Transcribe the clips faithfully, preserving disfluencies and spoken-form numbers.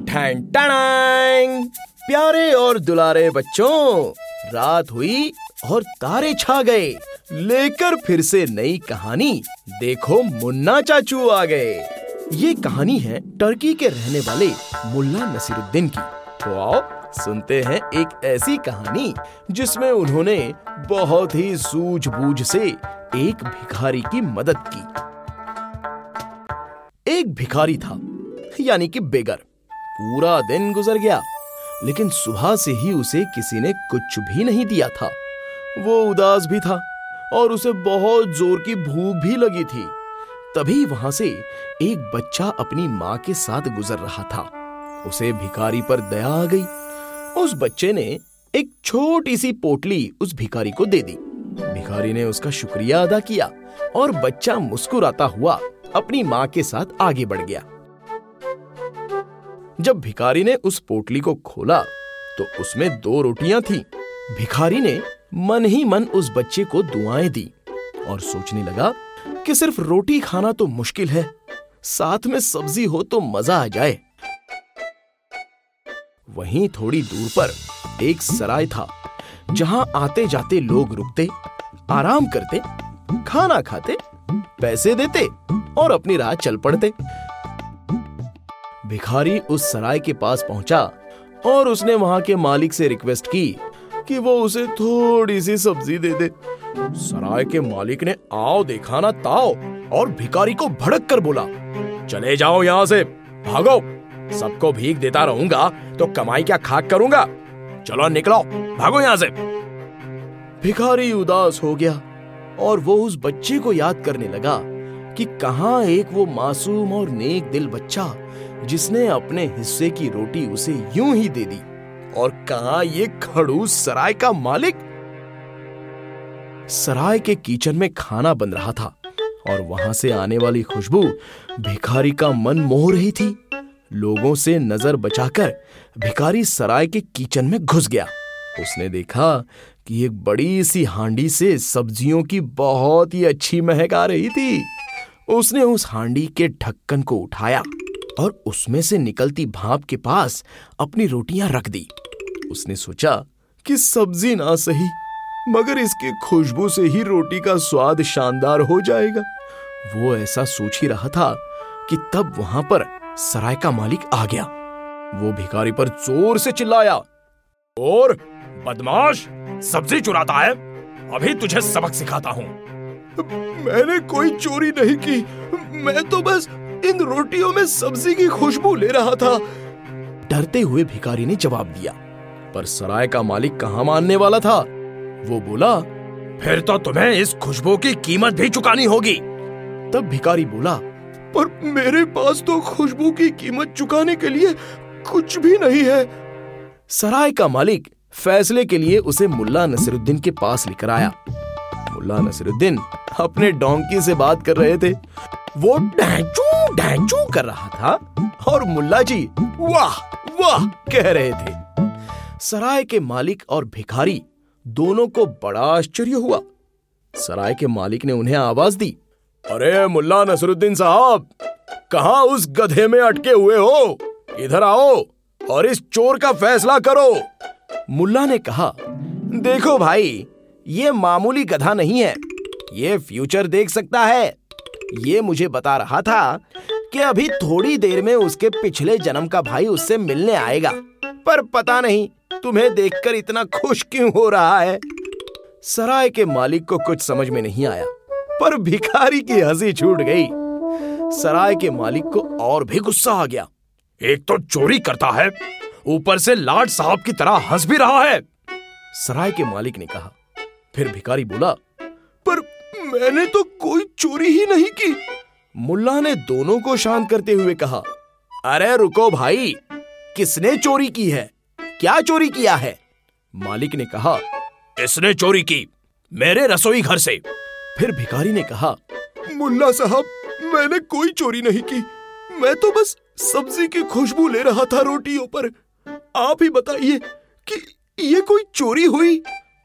ठैन Tang. प्यारे और दुलारे बच्चों, रात हुई और तारे छा गए। लेकर फिर से नई कहानी, देखो मुन्ना चाचू आ गए। ये कहानी है टर्की के रहने वाले मुल्ला नसीरुद्दीन की। तो आओ सुनते हैं एक ऐसी कहानी जिसमें उन्होंने बहुत ही सूझबूझ से एक भिखारी की मदद की। एक भिखारी था, यानी कि बेगर। पूरा दिन गुजर गया, लेकिन सुबह से ही उसे किसी ने कुछ भी नहीं दिया था। वो उदास भी था और उसे बहुत जोर की भूख भी लगी थी। तभी वहां से एक बच्चा अपनी माँ के साथ गुजर रहा था। उसे भिखारी पर दया आ गई। उस बच्चे ने एक छोटी सी पोटली उस भिखारी को दे दी। भिखारी ने उसका शुक्रिया अदा किया और बच्चा मुस्कुराता हुआ अपनी माँ के साथ आगे बढ़ गया। जब भिखारी ने उस पोटली को खोला तो उसमें दो रोटियां थीं। भिखारी ने मन ही मन उस बच्चे को दुआएं दी और सोचने लगा कि सिर्फ रोटी खाना तो मुश्किल है, साथ में सब्जी हो तो मजा आ जाए। वहीं थोड़ी दूर पर एक सराय था, जहां आते जाते लोग रुकते, आराम करते, खाना खाते, पैसे देते और अपनी राह चल पड़ते। भिखारी उस सराय के पास पहुंचा और उसने वहां के मालिक से रिक्वेस्ट की कि वो उसे थोड़ी सी सब्जी दे दे। सराय के मालिक ने आओ देखा ना ताओ और भिखारी को भड़क कर बोला, चले जाओ यहां से, भागो, सबको भीख देता रहूंगा तो कमाई क्या खाक करूंगा, चलो निकलो, भागो यहां से। भिखारी उदास हो गया और वो उस बच्चे को याद करने लगा कि कहां एक वो मासूम और नेक दिल बच्चा जिसने अपने हिस्से की रोटी उसे यूं ही दे दी, और कहां ये खड़ूस सराय का मालिक। सराय के किचन में खाना बन रहा था और वहां से आने वाली खुशबू भिखारी का मन मोह रही थी। लोगों से नजर बचाकर भिखारी सराय के किचन में घुस गया। उसने देखा कि एक बड़ी सी हांडी से सब्जियों की बहुत ही अच्छी महक आ रही थी। उसने उस हांडी के ढक्कन को उठाया और उसमें से निकलती भाप के पास अपनी रोटियां रख दी। उसने सोचा कि सब्जी ना सही, मगर इसकी खुशबू से ही रोटी का स्वाद शानदार हो जाएगा। वो ऐसा सोच ही रहा था कि तब वहां पर सराय का मालिक आ गया। वो भिखारी पर जोर से चिल्लाया, और बदमाश, सब्जी चुराता है, अभी तुझे सबक सिखाता हूँ। मैंने कोई चोरी नहीं की, मैं तो बस इन रोटियों में सब्जी की खुशबू ले रहा था, डरते हुए भिखारी ने जवाब दिया। पर सराय का मालिक कहाँ मानने वाला था। वो बोला, फिर तो तुम्हें इस खुशबू की कीमत भी चुकानी होगी। तब भिखारी बोला, पर मेरे पास तो खुशबू की कीमत चुकाने के लिए कुछ भी नहीं है। सराय का मालिक फैसले के लिए उसे मुल्ला नसीरुद्दीन के पास लेकर आया। मुल्ला नसीरुद्दीन अपने डोंकी से बात कर रहे थे। वो ढैंचू ढैंचू कर रहा था और मुल्ला जी वाह वाह कह रहे थे। सराय के मालिक और भिखारी दोनों को बड़ा आश्चर्य हुआ। सराय के मालिक ने उन्हें आवाज दी, अरे मुल्ला नसीरुद्दीन साहब, कहां उस गधे में अटके हुए हो? इधर आओ और इस चोर का फैसला करो। मुल्ला ने कहा, देखो भाई, ये मामूली गधा नहीं है, ये फ्यूचर देख सकता है। ये मुझे बता रहा था कि अभी थोड़ी देर में उसके पिछले जन्म का भाई उससे मिलने आएगा, पर पता नहीं तुम्हें देखकर इतना खुश क्यों हो रहा है। सराय के मालिक को कुछ समझ में नहीं आया, पर भिखारी की हंसी छूट गई। सराय के मालिक को और भी गुस्सा आ गया। एक तो चोरी करता है, ऊपर से लाट साहब की तरह हंस भी रहा है। सराय के मालिक ने कहा। फिर भिखारी बोला, पर मैंने तो कोई चोरी ही नहीं की। मुल्ला ने दोनों को शांत करते हुए कहा, अरे रुको भाई, किसने चोरी की है? क्या चोरी किया है? मालिक ने कहा, इसने चोरी की मेरे रसोई घर से। फिर भिखारी ने कहा, मुल्ला साहब, मैंने कोई चोरी नहीं की, मैं तो बस सब्जी की खुशबू ले रहा था रोटियों पर। आप ही बताइए कि ये कोई चोरी हुई?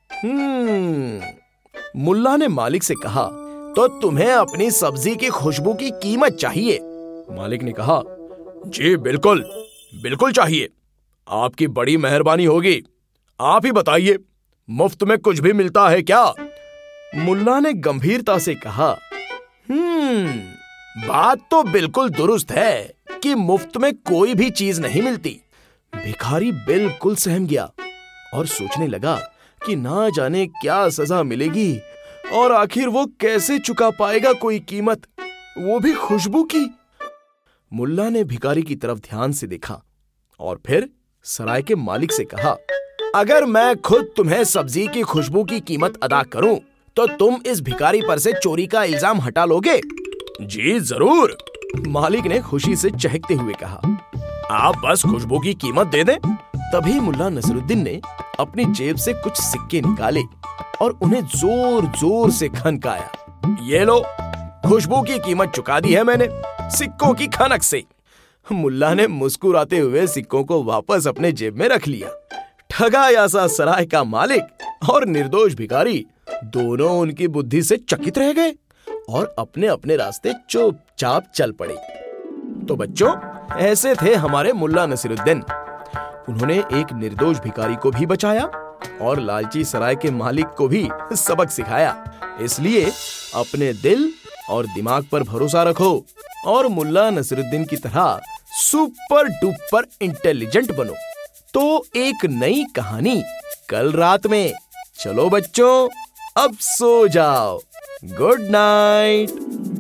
हम्म मुल्ला ने मालिक से कहा, तो तुम्हें अपनी सब्जी की खुशबू की कीमत चाहिए? मालिक ने कहा, जी बिल्कुल, बिल्कुल चाहिए, आपकी बड़ी मेहरबानी होगी। आप ही बताइए, मुफ्त में कुछ भी मिलता है क्या? मुल्ला ने गंभीरता से कहा, हम्म, बात तो बिल्कुल दुरुस्त है कि मुफ्त में कोई भी चीज नहीं मिलती। भिखारी बिल्कुल सहम गया और सोचने लगा कि ना जाने क्या सजा मिलेगी और आखिर वो कैसे चुका पाएगा कोई कीमत, वो भी खुशबू की। मुल्ला ने भिखारी की तरफ ध्यान से देखा और फिर सराय के मालिक से कहा, अगर मैं खुद तुम्हें सब्जी की खुशबू की कीमत अदा करूं तो तुम इस भिखारी पर से चोरी का इल्जाम हटा लोगे? जी जरूर, मालिक ने खुशी से चहकते हुए कहा। आप बस खुशबू की कीमत दे दें। तभी मुल्ला नसरुद्दीन ने अपनी जेब से कुछ सिक्के निकाले और उन्हें जोर जोर से खनकाया। ये लो, खुशबू की कीमत चुका दी है मैंने, सिक्कों की खनक से। मुल्ला ने मुस्कुराते हुए सिक्कों को वापस अपने जेब में रख लिया। ठगा सा सराय का मालिक और निर्दोष भिखारी दोनों उनकी बुद्धि से चकित रह गए और अपने अपने रास्ते चुपचाप चल पड़े। तो बच्चों, ऐसे थे हमारे मुल्ला नसीरुद्दीन। उन्होंने एक निर्दोष भिखारी को भी बचाया और लालची सराय के मालिक को भी सबक सिखाया। इसलिए अपने दिल और दिमाग पर भरोसा रखो और मुल्ला नसीरुद्दीन की तरह सुपर डुपर इंटेलिजेंट बनो। तो एक नई कहानी कल रात में। चलो बच्चों, अब सो जाओ। Good night.